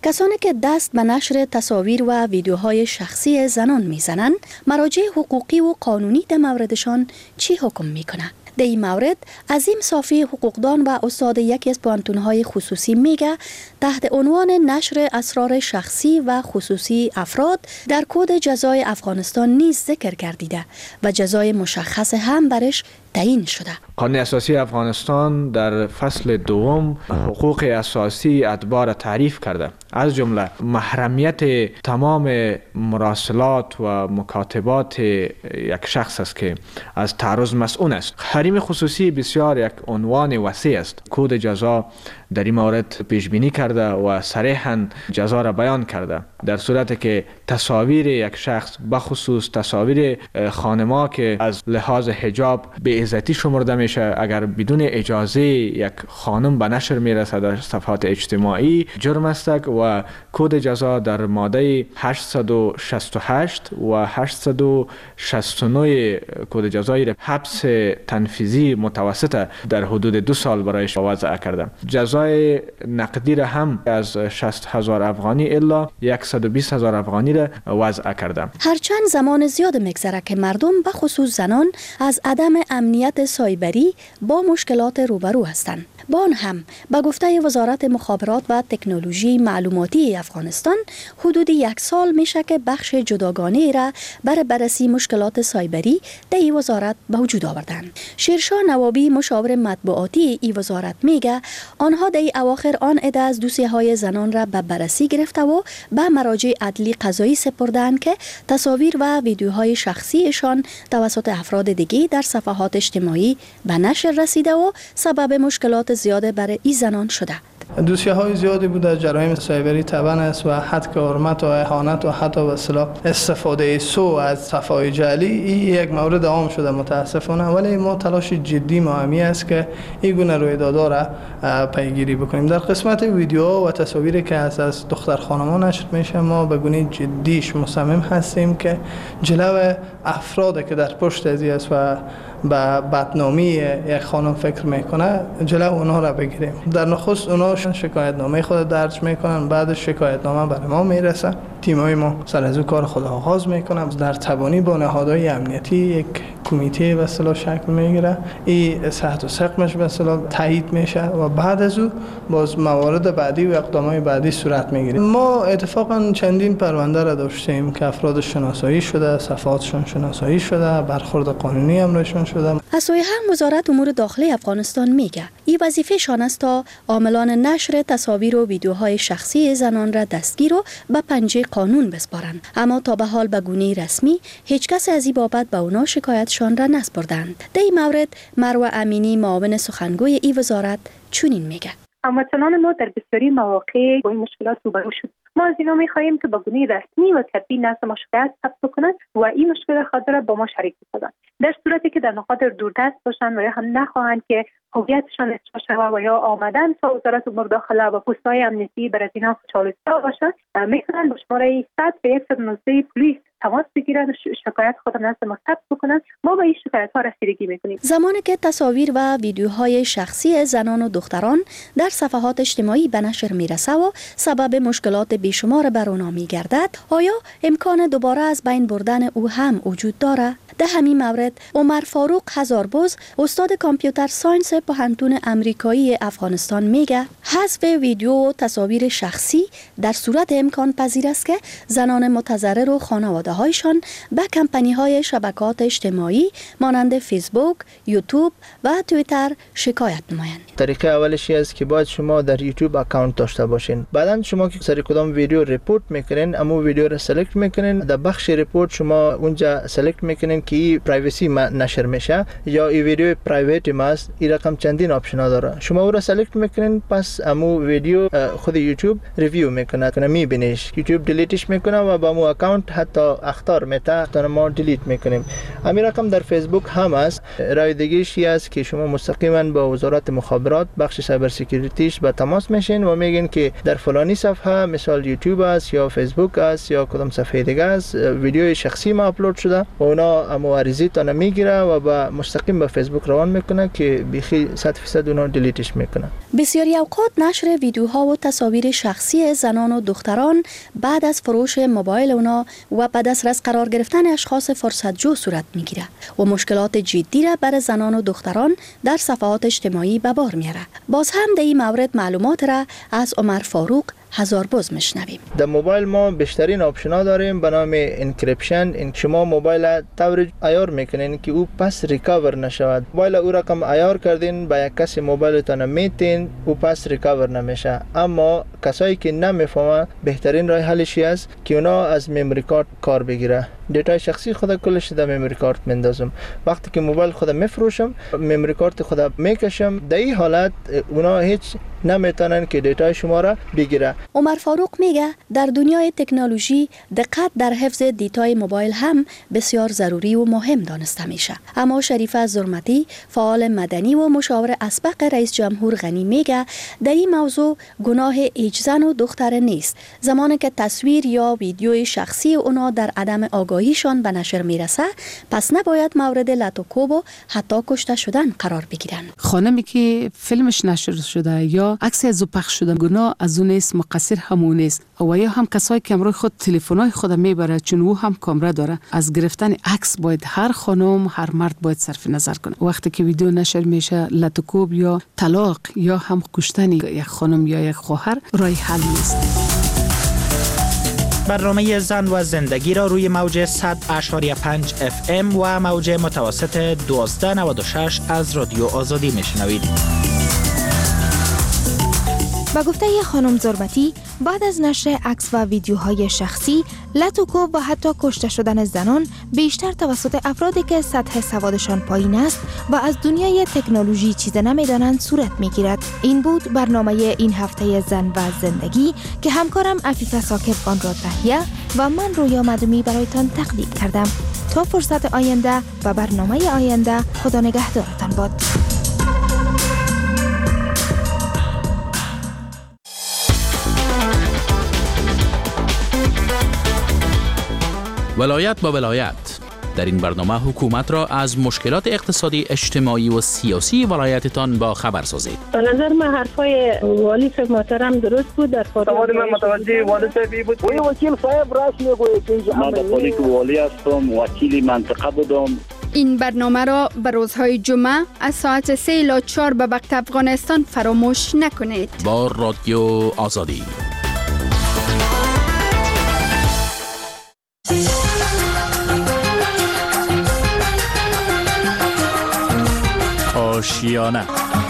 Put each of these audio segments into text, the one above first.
کسانی که دست به نشر تصاویر و ویدیوهای شخصی زنان میزنند، مراجع حقوقی و قانونی در موردشان چی حکم میکنه؟ در این مورد عظیم صافی حقوقدان و استاد یکی از پانتونهای خصوصی میگه تحت عنوان نشر اسرار شخصی و خصوصی افراد در کد جزای افغانستان نیز ذکر گردیده و جزای مشخص هم برش تعیین شده. قانون اساسی افغانستان در فصل دوم حقوق اساسی اتباع را تعریف کرده، از جمله محرمیت تمام مراسلات و مکاتبات یک شخص است که از تعرض مسئول است. حریم خصوصی بسیار یک عنوان وسیع است. کد جزا در این مورد پیش بینی کرده و صریحاً جزا را بیان کرده. در صورتی که تصاویر یک شخص، بخصوص تصاویر خانما که از لحاظ حجاب به عزتی شمرده میشه، اگر بدون اجازه یک خانم به نشر میرسد در صفحات اجتماعی، جرم است و کد جزا در ماده 868 و 869 کد جزای حبس تنفیذی متوسط در حدود 2 سال برایش وضع کرده. جزای نقدی را هم از 60,000 افغانی الا 120,000 افغانی را وضع کرده. هرچند زمان زیاد میگذره که مردم به خصوص زنان از عدم امنیت سایبری با مشکلات روبرو هستند. با آن هم به گفته وزارت مخابرات و تکنولوژی معلوماتی افغانستان حدود 1 سال میشه که بخش جداگانه را برای بررسی مشکلات سایبری در این وزارت به وجود آوردند. شیرشاه نوابی مشاور مطبوعاتی این وزارت میگه آنها در اواخر آن عده از دوسیه‌های زنان را به بررسی گرفته و به مراجع عدلی قضایی سپردند که تصاویر و ویدیوهای شخصیشان توسط افراد دیگه در صفحات اجتماعی به نشر رسیده و سبب مشکلات زیاده برای این زنان شده. دوسیه‌های زیادی بود از جرایم سایبری طبعا است و حد حرمت و اهانت و حتی به اصطلاح استفاده سوء از صفحات جعلی این یک مورد عام شده متاسفانه، ولی ما تلاش جدی مهمی است که این گونه رویدادها را پیگیری بکنیم. در قسمت ویدیوها و تصاویری که از دختر خانمان نشر میشه ما به گونه جدیش مصمم هستیم که جلو افرادی که در پشت از است و به بدنامی یک خانم فکر میکنه جلو اونها را بگیریم. در نخست اونها شکایت نامه خود درج میکنن، بعد شکایت نامه برای ما میرسه، تیمای ما سر از کار خود آغاز میکنن، در تبانی با نهادهای امنیتی یک کمیته به اصطلاح شکل میگیره، این صحت و سقمش به اصطلاح تایید میشه و بعد از او باز موارد بعدی و اقدامات بعدی صورت میگیره. ما اتفاقا چندین پرونده را داشتیم که افراد شناسایی شده، صفحاتشون شناسایی شده، برخورد قانونی امرشون شده. از سوی هم وزارت امور داخلی افغانستان میگه این وظیفه شان است تا عاملان نشر تصاویر و ویدیوهای شخصی زنان را دستگیر و به پنجه قانون بسپارند، اما تا به حال به گونه رسمی هیچ کس از این بابت به اونا شکایتشان را نسپردند. در این مورد مروه امینی معاون سخنگوی این وزارت چنین میگه: هموطنان ما در بسیاری مواقع با این مشکلات روبرو شد. ما از اینا می‌خواهیم که با گونه رسمی و طبیعی نزد ما شکایت ثبت کنند و این مشکل خود را با ما شریک کنند. در صورتی که در نقاط دوردست باشند و یا هم نخواهند که هویتشان افشا شود و یا آمدن تا وزارت امور داخله و پست‌های امنیتی برای اینا چالش باشند، میتونن با شماره 100 به 119 پلیس تماس بگیرن و شکایت خود نزد ما ثبت بکنن. ما به این شکایت‌ها رسیدگی میکنیم. زمانی که تصاویر و ویدیوهای شخصی زنان و دختران در صفحات اجتماعی به نشر میرسه و سبب مشکلات بیشمار بر آنها میگردد، آیا امکان دوباره از بین بردن او هم وجود داره؟ در همین مورد عمر فاروق هزاربز استاد کامپیوتر ساینس پوهنتون آمریکایی افغانستان میگه حذف ویدیو و تصاویر شخصی در صورت امکان پذیر است که زنان متضرر و خانواده هایشان به کمپانی های شبکات اجتماعی مانند فیسبوک، یوتیوب و توییتر شکایت نمایند. طریقه اولش است که باید شما در یوتیوب اکانت داشته باشین. بعداً شما که سر کدام ویدیو ریپورت میکنین، اما ویدیو را سلکت میکنین، در بخش ریپورت شما اونجا سلکت میکنین که این پرایوسی نشر میشه یا این ویدیو پرایوت ماست. این رقم چندین آپشن ها داره. شما او را سلکت میکنین، پس امو ویدیو خود یوتیوب ریویو میکنه، میبینیش، یوتیوب دیلیتش میکنه و با مو اکانت حتی اختار میته تا ما دیلیت میکنیم. همین رقم در فیسبوک هم است. راه دیگه‌ای است که شما مستقیما با وزارت مخابرات بخش سایبر سکیوریتیش به تماس میشین و میگین که در فلانی صفحه مثال یوتیوب است یا فیسبوک است یا کدام صفحه دیگه است ویدیوی شخصی ما آپلود شده و اونا معارضی تا نمیگیره و با مستقیم به فیسبوک روان میکنه که بیخی 100% اونا دیلیتش میکنه. بسیاری اوقات نشر ویدیوها و تصاویر شخصی زنان و دختران بعد از فروش موبایل اونا و بعد از دسترس قرار گرفتن اشخاص فرصتجو صورت میگیره و مشکلات جدی را برای زنان و دختران در صفحات اجتماعی به بار میاره. باز هم در این مورد معلومات را از عمر فاروق هزاربز میشنویم. در موبایل ما بیشترین آپشن‌ها داریم به نام انکریپشن. این شما موبایل طور عیار میکنین که او پس ریکاور نشود. موبایل او رقم عیار کردین با یک کسی موبایلتون میتین او پس ریکاور نمیشه. اما کسایی که نمیفهمن بهترین راه حلش است که اونا از مموری کارت کار بگیره. دیتای شخصی خود کلش در مموری کارت میندازم. وقتی که موبایل خود میفروشم مموری کارت خود میکشم. در این حالت اونا هیچ نمیتونن که دیتای شما را بگیره. عمر فاروق میگه در دنیای تکنولوژی دقت در حفظ دیتای موبایل هم بسیار ضروری و مهم دانسته میشه. اما شریفه زرمتی فعال مدنی و مشاور اسبق رئیس جمهور غنی میگه در این موضوع گناه هیچ زن و دختر نیست. زمانی که تصویر یا ویدیوی شخصی اونا در عدم آگاهیشان به نشر میرسه پس نباید مورد لطوکوب و حتی کشته شدن قرار بگیرن. خانمی که فیلمش نشر شده یا عکس از او پخش شده گناه از اون نیست، مقصر همون نیست. و یا هم کسایی که امروز خود تلفن‌های خود میبره چون او هم کامera داره، از گرفتن عکس باید هر خانم هر مرد باید صرف نظر کنه. وقتی که ویدیو نشر میشه لطوکوب یا طلاق یا هم کشتن یک خانم یا یک خواهر راه حل نیست. برنامه زن و زندگی را روی موج 100.5 FM و موج متوسط 1296 از رادیو آزادی میشنوید. با گفته خانم زرمتی بعد از نشر عکس و ویدیوهای شخصی، لطوکوب و حتی کشته شدن زنان بیشتر توسط افرادی که سطح سوادشان پایین است و از دنیای تکنولوژی چیز نمیدانند صورت میگیرد. این بود برنامه این هفته زن و زندگی که همکارم عفیفه ساکب آن را تهیه و من رویا مدومی برایتان تقدیم کردم. تا فرصت آینده و برنامه آینده، خدا نگهدارتان باد. ولایت با ولایت. در این برنامه حکومت را از مشکلات اقتصادی، اجتماعی و سیاسی ولایتتان با خبر سازید. به نظر من حرفای والی صاحب محترم درست بود. در سوال من متوجه والی صاحبی بود. وکیل صاحب راست میگوید که من در حالی که والی هستم، وکیل منطقه بودم. این برنامه را به روزهای جمعه از ساعت 3 الی 4 به وقت افغانستان فراموش نکنید. با رادیو آزادی. آشیانه،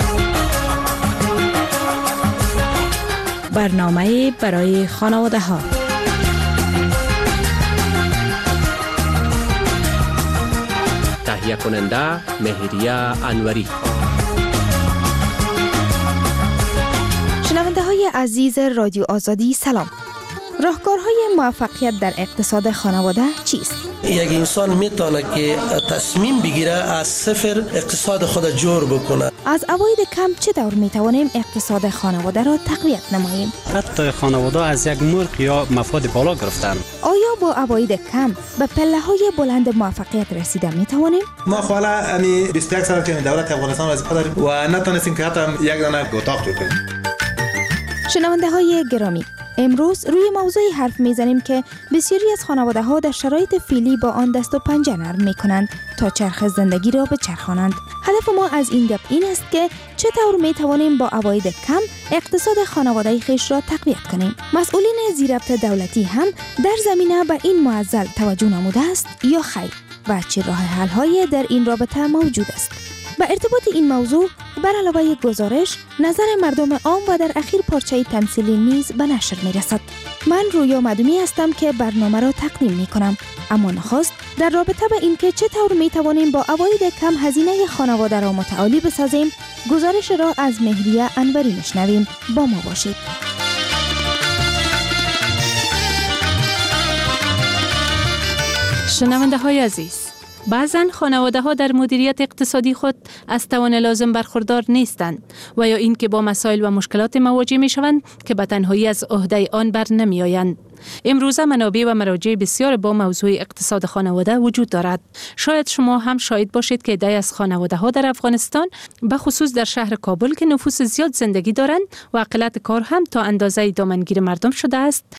برنامه برای خانواده ها. تهیه کننده مهریه انوری. شنونده های عزیز رادیو آزادی سلام. راهکارهای موفقیت در اقتصاد خانواده چیست؟ یک انسان میتونه که تصمیم بگیره از صفر اقتصاد خود جور بکنه. از عواید کم چطور میتوانیم اقتصاد خانواده را تقویت نماییم؟ حتی خانواده از یک مرغ یا مفاد بالا گرفتن. آیا با عواید کم به پله‌های بلند موفقیت رسیده میتوانیم؟ ما حالا 21 سال که دولت افغانستان وظیفه داریم و نتونستیم که حتی یک دانه اتاق جور کنیم. شنونده های گرامی، امروز روی موضوعی حرف میزنیم که بسیاری از خانواده ها در شرایط فعلی با آن دست و پنجه نرم می کنند تا چرخ زندگی را بچرخانند. هدف ما از این گپ این است که چطور می توانیم با عواید کم اقتصاد خانواده خیش را تقویت کنیم. مسئولین زیربط دولتی هم در زمینه به این معضل توجه نموده است یا خیر و چه راه حل های در این رابطه موجود است؟ به ارتباط این موضوع بر علاوه گزارش، نظر مردم عام و در اخیر پارچه تمثیلی نیز به نشر می رسد. من رویا مدومی هستم که برنامه را تقدیم می کنم. اما نخست در رابطه به این که چطور می توانیم با عواید کم هزینه خانواده را متعالی بسازیم، گزارش را از مهریه انوری میشنویم. با ما باشید. شنونده های عزیز، بعضن خانواده ها در مدیریت اقتصادی خود از توان لازم برخوردار نیستند و یا اینکه با مسائل و مشکلات مواجه می شوند که به تنهایی از عهده آن بر نمی آیند. امروزه منابع و مراجع بسیار با موضوع اقتصاد خانواده وجود دارد. شاید شما هم شاهد باشید که عده‌ای از خانواده ها در افغانستان به خصوص در شهر کابل که نفوس زیاد زندگی دارند و اقلیت کار هم تا اندازه دامنگیر مردم شده است